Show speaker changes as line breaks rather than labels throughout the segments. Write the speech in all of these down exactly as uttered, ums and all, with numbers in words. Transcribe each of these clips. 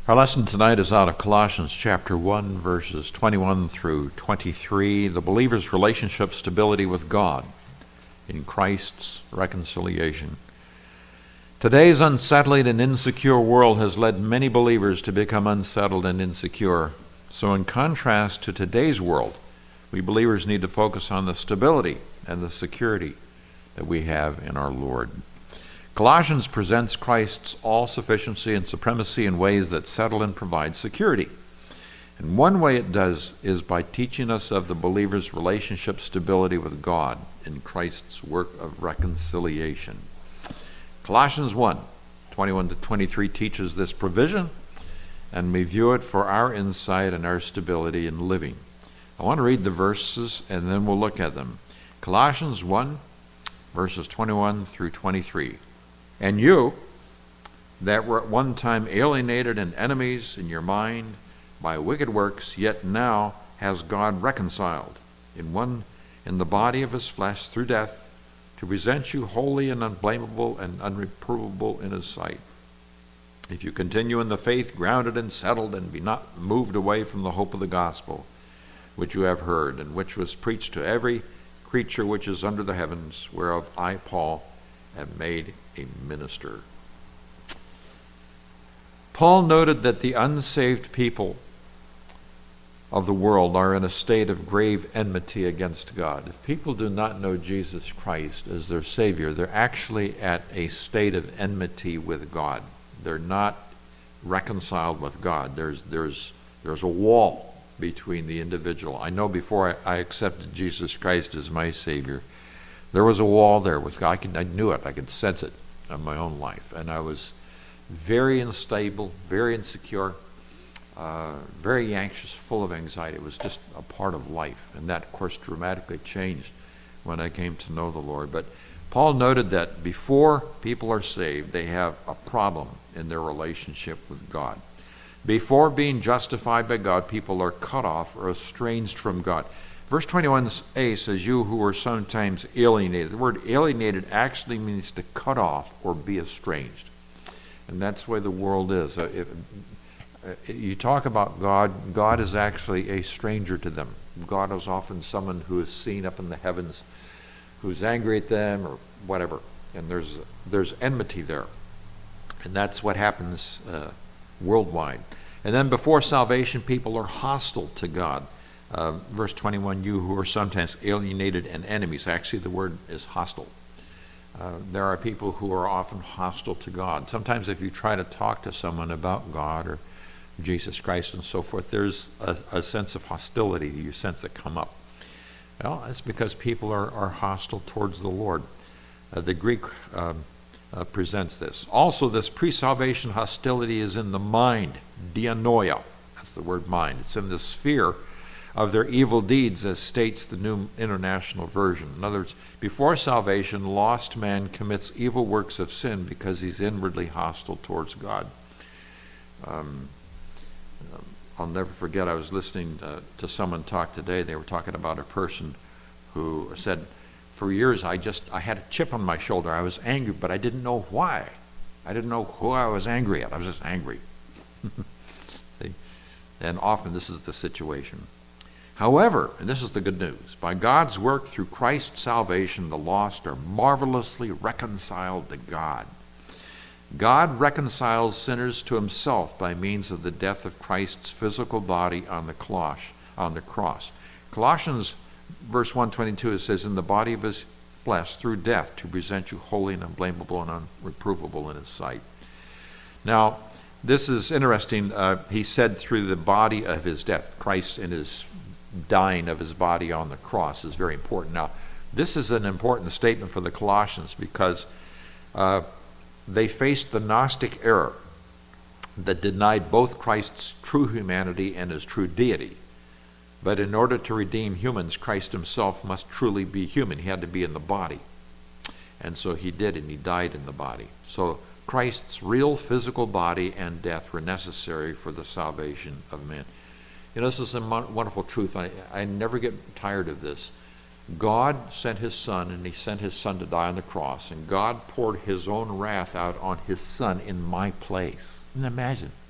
Our lesson tonight is out of Colossians chapter one, verses twenty-one through twenty-three, the believer's relationship stability with God in Christ's reconciliation. Today's unsettling and insecure world has led many believers to become unsettled and insecure. So in contrast to today's world, we believers need to focus on the stability and the security that we have in our Lord. Colossians presents Christ's all-sufficiency and supremacy in ways that settle and provide security. And one way it does is by teaching us of the believer's relationship stability with God in Christ's work of reconciliation. Colossians one, twenty-one to twenty-three teaches this provision, and we view it for our insight and our stability in living. I want to read the verses, and then we'll look at them. Colossians one, verses twenty-one through twenty-three. And you, that were at one time alienated and enemies in your mind by wicked works, yet now has God reconciled in one in the body of his flesh through death, to present you holy and unblameable and unreprovable in his sight. If you continue in the faith, grounded and settled, and be not moved away from the hope of the gospel, which you have heard, and which was preached to every creature which is under the heavens, whereof I, Paul, am made a minister. Paul noted that the unsaved people of the world are in a state of grave enmity against God. If people do not know Jesus Christ as their Savior, they're actually at a state of enmity with God. They're not reconciled with God. There's there's there's a wall between the individual. I know before I, I accepted Jesus Christ as my Savior, there was a wall there with God. I, could, I knew it. I could sense it in my own life. And I was very unstable, very insecure, uh, very anxious, full of anxiety. It was just a part of life. And that, of course, dramatically changed when I came to know the Lord. But Paul noted that before people are saved, they have a problem in their relationship with God. Before being justified by God, people are cut off or estranged from God. Verse twenty-one a says, you who were sometimes alienated. The word alienated actually means to cut off or be estranged. And that's the way the world is. Uh, if, uh, you talk about God, God is actually a stranger to them. God is often someone who is seen up in the heavens, who's angry at them or whatever. And there's there's enmity there. And that's what happens uh, worldwide. And then before salvation, people are hostile to God. Uh, verse twenty-one, you who are sometimes alienated and enemies. Actually, the word is hostile. Uh, there are people who are often hostile to God. Sometimes if you try to talk to someone about God or Jesus Christ and so forth, there's a, a sense of hostility you sense that come up. Well, it's because people are, are hostile towards the Lord. Uh, the Greek um, uh, presents this. Also, this pre-salvation hostility is in the mind, dianoia. That's the word mind. It's in the sphere of their evil deeds, as states the New International Version. In other words, before salvation, lost man commits evil works of sin because he's inwardly hostile towards God. Um, I'll never forget, I was listening uh, to someone talk today. They were talking about a person who said, for years I just, I had a chip on my shoulder. I was angry, but I didn't know why. I didn't know who I was angry at. I was just angry. See? And often this is the situation. However, and this is the good news, by God's work through Christ's salvation, the lost are marvelously reconciled to God. God reconciles sinners to himself by means of the death of Christ's physical body on the cross. On the cross. Colossians verse one twenty-two, it says, in the body of his flesh through death to present you holy and unblameable and unreprovable in his sight. Now, this is interesting. Uh, he said through the body of his death, Christ in his dying of his body on the cross is very important. Now, this is an important statement for the Colossians because uh, they faced the Gnostic error that denied both Christ's true humanity and his true deity. But in order to redeem humans, Christ himself must truly be human. He had to be in the body. And so he did, and he died in the body. So Christ's real physical body and death were necessary for the salvation of man. You know, this is a wonderful truth. I, I never get tired of this. God sent his son, and he sent his son to die on the cross, and God poured his own wrath out on his son in my place. Can you imagine?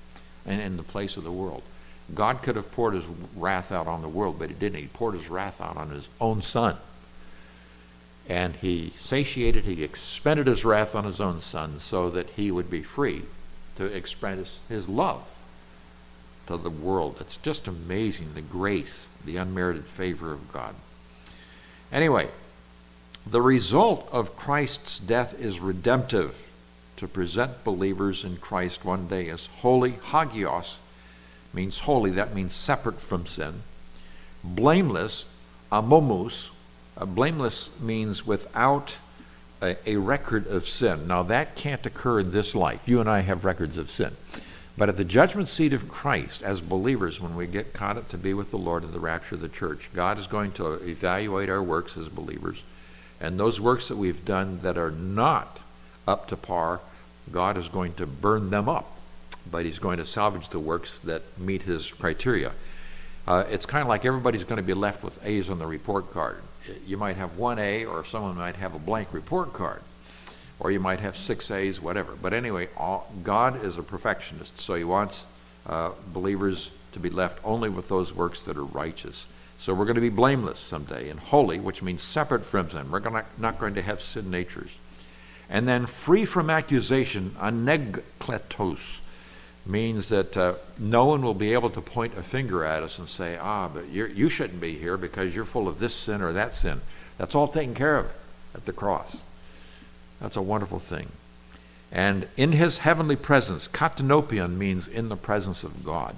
and in the place of the world. God could have poured his wrath out on the world, but he didn't. He poured his wrath out on his own son. And he satiated, he expended his wrath on his own son so that he would be free to express his love to the world. It's just amazing, the grace, the unmerited favor of God. Anyway, the result of Christ's death is redemptive, to present believers in Christ one day as holy. Hagios means holy, that means separate from sin. Blameless, amomus, uh, blameless means without a, a record of sin. Now that can't occur in this life. You and I have records of sin. But at the judgment seat of Christ, as believers, when we get caught up to be with the Lord in the rapture of the church, God is going to evaluate our works as believers. And those works that we've done that are not up to par, God is going to burn them up. But he's going to salvage the works that meet his criteria. Uh, it's kind of like everybody's going to be left with A's on the report card. You might have one A, or someone might have a blank report card. Or you might have six A's, whatever. But anyway, all, God is a perfectionist, so he wants uh, believers to be left only with those works that are righteous. So we're going to be blameless someday, and holy, which means separate from sin. We're gonna, not going to have sin natures. And then free from accusation, anegkletos, means that uh, no one will be able to point a finger at us and say, ah, but you're, you shouldn't be here because you're full of this sin or that sin. That's all taken care of at the cross. That's a wonderful thing. And in his heavenly presence, katanopion means in the presence of God.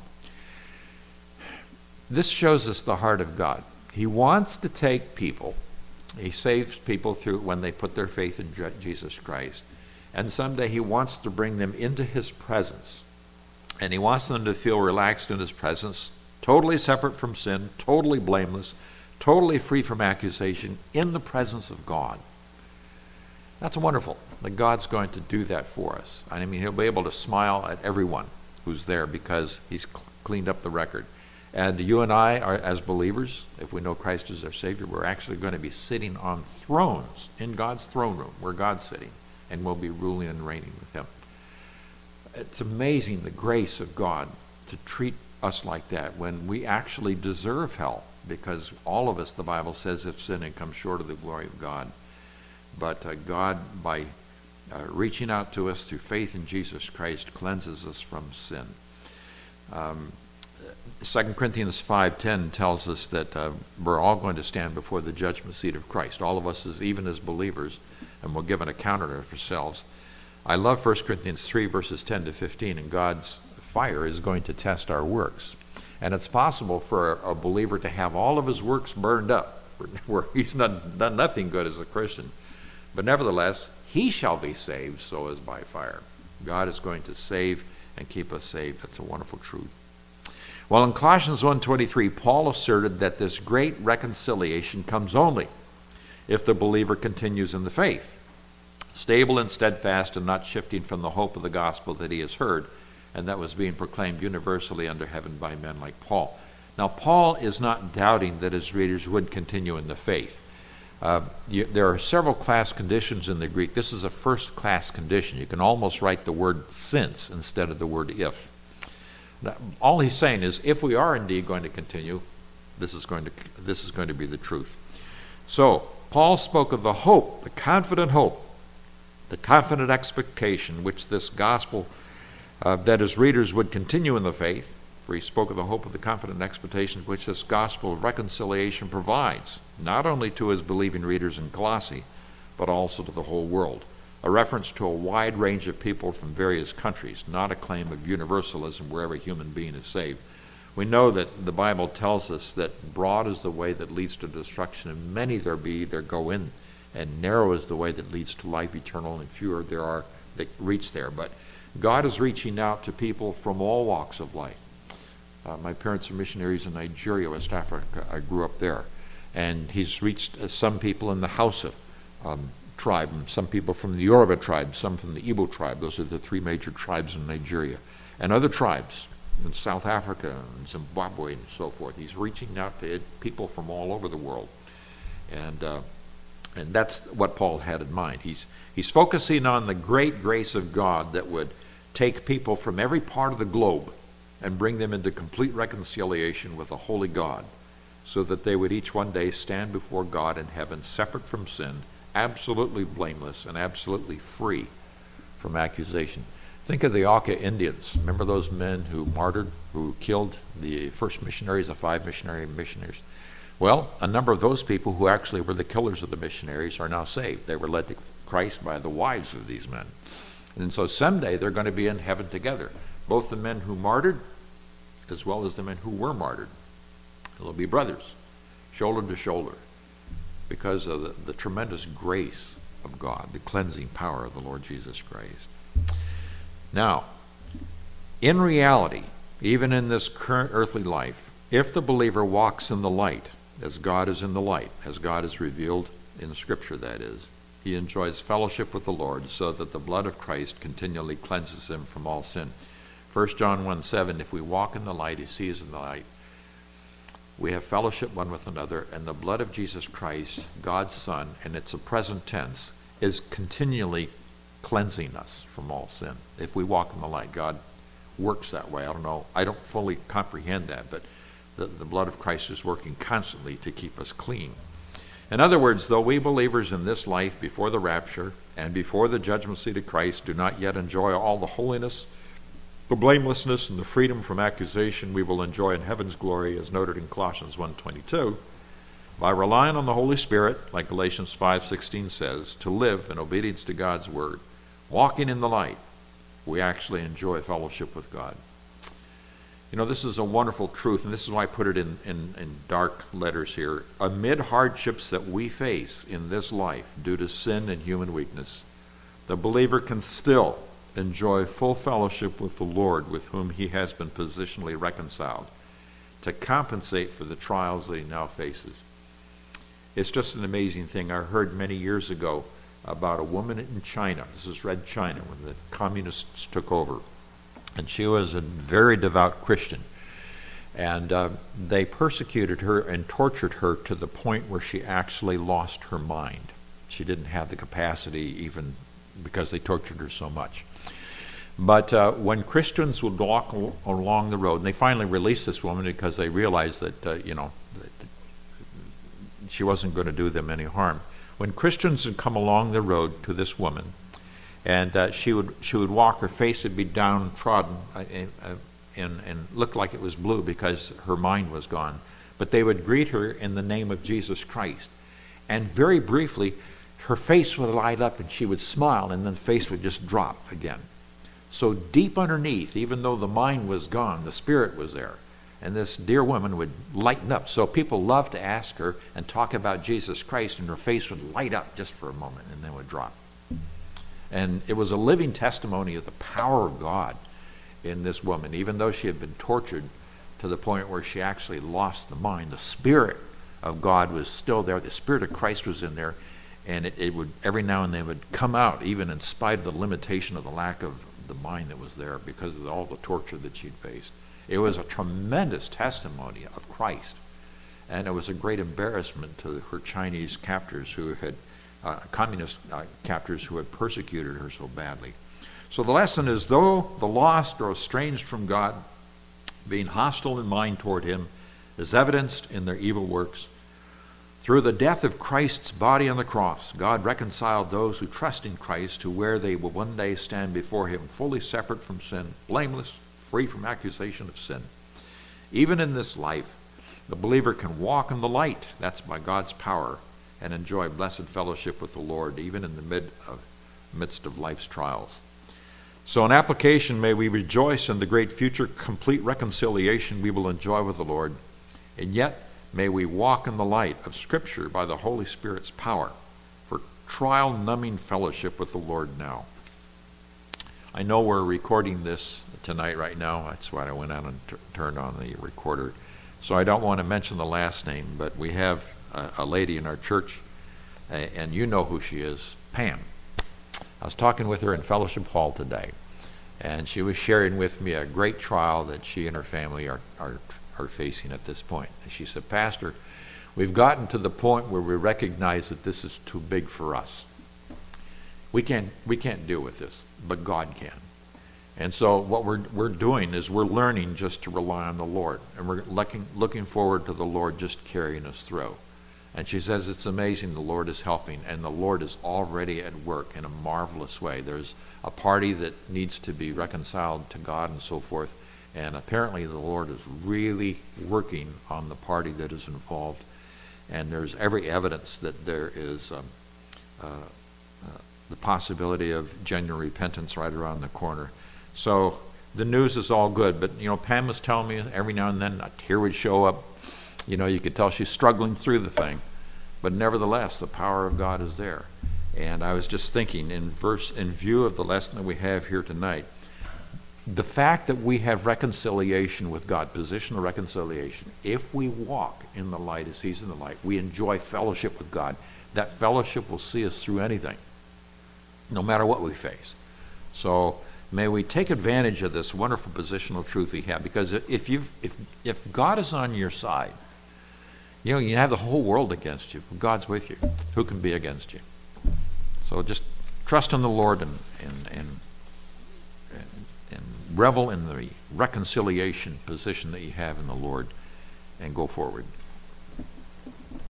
This shows us the heart of God. He wants to take people. He saves people through when they put their faith in Jesus Christ. And someday he wants to bring them into his presence. And he wants them to feel relaxed in his presence, totally separate from sin, totally blameless, totally free from accusation, in the presence of God. That's wonderful that God's going to do that for us. I mean, he'll be able to smile at everyone who's there because he's cleaned up the record. And you and I, are, as believers, if we know Christ as our Savior, we're actually going to be sitting on thrones in God's throne room, where God's sitting, and we'll be ruling and reigning with him. It's amazing the grace of God to treat us like that when we actually deserve hell, because all of us, the Bible says, have sinned and come short of the glory of God. But uh, God, by uh, reaching out to us through faith in Jesus Christ, cleanses us from sin. Um, Second Corinthians five ten tells us that uh, we're all going to stand before the judgment seat of Christ, all of us, as even as believers, and we'll give an account of ourselves. I love First Corinthians three, verses ten to fifteen, and God's fire is going to test our works. And it's possible for a believer to have all of his works burned up, where he's not done nothing good as a Christian. But nevertheless, he shall be saved, so as by fire. God is going to save and keep us saved. That's a wonderful truth. Well, in Colossians one twenty-three, Paul asserted that this great reconciliation comes only if the believer continues in the faith, stable and steadfast and not shifting from the hope of the gospel that he has heard and that was being proclaimed universally under heaven by men like Paul. Now, Paul is not doubting that his readers would continue in the faith. Uh, you, there are several class conditions in the Greek. This is a first class condition. You can almost write the word since instead of the word if. Now, all he's saying is, if we are indeed going to continue, this is going to this is going to be the truth. So, Paul spoke of the hope, the confident hope, the confident expectation which this gospel, uh, that his readers would continue in the faith, for he spoke of the hope of the confident expectation which this gospel of reconciliation provides, not only to his believing readers in Colossae, but also to the whole world. A reference to a wide range of people from various countries, not a claim of universalism where every human being is saved. We know that the Bible tells us that broad is the way that leads to destruction, and many there be that go in, and narrow is the way that leads to life eternal, and fewer there are that reach there. But God is reaching out to people from all walks of life. Uh, my parents are missionaries in Nigeria, West Africa. I grew up there. And he's reached uh, some people in the Hausa um, tribe, and some people from the Yoruba tribe, some from the Igbo tribe. Those are the three major tribes in Nigeria. And other tribes in South Africa and Zimbabwe and so forth. He's reaching out to people from all over the world. And uh, and that's what Paul had in mind. He's, he's focusing on the great grace of God that would take people from every part of the globe and bring them into complete reconciliation with a holy God, so that they would each one day stand before God in heaven, separate from sin, absolutely blameless, and absolutely free from accusation. Think of the Auca Indians. Remember those men who martyred, who killed the first missionaries, the five missionary missionaries? Well, a number of those people who actually were the killers of the missionaries are now saved. They were led to Christ by the wives of these men. And so someday they're going to be in heaven together, both the men who martyred as well as the men who were martyred. They'll be brothers, shoulder to shoulder, because of the, the tremendous grace of God, the cleansing power of the Lord Jesus Christ. Now, in reality, even in this current earthly life, if the believer walks in the light, as God is in the light, as God is revealed in Scripture, that is, he enjoys fellowship with the Lord, so that the blood of Christ continually cleanses him from all sin. First John one seven, if we walk in the light, he sees in the light. We have fellowship one with another, and the blood of Jesus Christ, God's Son, and it's a present tense, is continually cleansing us from all sin. If we walk in the light, God works that way. I don't know. I don't fully comprehend that, but the, the blood of Christ is working constantly to keep us clean. In other words, though we believers in this life before the rapture and before the judgment seat of Christ do not yet enjoy all the holiness, the blamelessness, and the freedom from accusation we will enjoy in heaven's glory, as noted in Colossians one twenty-two, by relying on the Holy Spirit, like Galatians five sixteen says, to live in obedience to God's word, walking in the light, we actually enjoy fellowship with God. You know, this is a wonderful truth, and this is why I put it in, in, in dark letters here. Amid hardships that we face in this life due to sin and human weakness, the believer can still enjoy full fellowship with the Lord, with whom he has been positionally reconciled, to compensate for the trials that he now faces. It's just an amazing thing. I heard many years ago about a woman in China. This is Red China, when the communists took over. And she was a very devout Christian. And uh, they persecuted her and tortured her to the point where she actually lost her mind. She didn't have the capacity, even because they tortured her so much. But uh, when Christians would walk al- along the road, and they finally released this woman because they realized that, uh, you know, that she wasn't going to do them any harm. When Christians would come along the road to this woman, and uh, she would she would walk, her face would be downtrodden uh, uh, and, and look like it was blue because her mind was gone. But they would greet her in the name of Jesus Christ. And very briefly, her face would light up and she would smile, and then the face would just drop again. So deep underneath, even though the mind was gone, the spirit was there. And this dear woman would lighten up. So people loved to ask her and talk about Jesus Christ, and her face would light up just for a moment and then would drop. And it was a living testimony of the power of God in this woman. Even though she had been tortured to the point where she actually lost the mind, the Spirit of God was still there. The Spirit of Christ was in there. And it, it would, every now and then, would come out, even in spite of the limitation of the lack of the mind that was there because of all the torture that she'd faced. It was a tremendous testimony of Christ. And it was a great embarrassment to her Chinese captors who had, uh, communist uh, captors who had persecuted her so badly. So the lesson is, though the lost are estranged from God, being hostile in mind toward him is evidenced in their evil works, through the death of Christ's body on the cross, God reconciled those who trust in Christ to where they will one day stand before him fully separate from sin, blameless, free from accusation of sin. Even in this life, the believer can walk in the light, that's by God's power, and enjoy blessed fellowship with the Lord, even in the mid of, midst of life's trials. So in application, may we rejoice in the great future complete reconciliation we will enjoy with the Lord, and yet may we walk in the light of Scripture by the Holy Spirit's power for trial-numbing fellowship with the Lord now. I know we're recording this tonight right now. That's why I went out and t- turned on the recorder. So I don't want to mention the last name, but we have a, a lady in our church, uh, and you know who she is, Pam. I was talking with her in Fellowship Hall today, and she was sharing with me a great trial that she and her family are, are are facing at this point. And she said, Pastor, we've gotten to the point where we recognize that this is too big for us. We can't, we can't deal with this, but God can. And so what we're we're doing is we're learning just to rely on the Lord, and we're looking looking forward to the Lord just carrying us through. And she says it's amazing the Lord is helping, and the Lord is already at work in a marvelous way. There's a party that needs to be reconciled to God and so forth, and apparently the Lord is really working on the party that is involved, and there's every evidence that there is um, uh, uh, the possibility of genuine repentance right around the corner. So the news is all good, but you know, Pam was telling me every now and then a tear would show up. You know, you could tell she's struggling through the thing, but nevertheless, the power of God is there. And I was just thinking, in verse, in view of the lesson that we have here tonight, the fact that we have reconciliation with God, positional reconciliation, if we walk in the light as He's in the light, we enjoy fellowship with God. That fellowship will see us through anything, no matter what we face. So may we take advantage of this wonderful positional truth we have, because if you've if if God is on your side, you know, you have the whole world against you. God's with you. Who can be against you? So just trust in the Lord and and and, and, and revel in the reconciliation position that you have in the Lord, and go forward.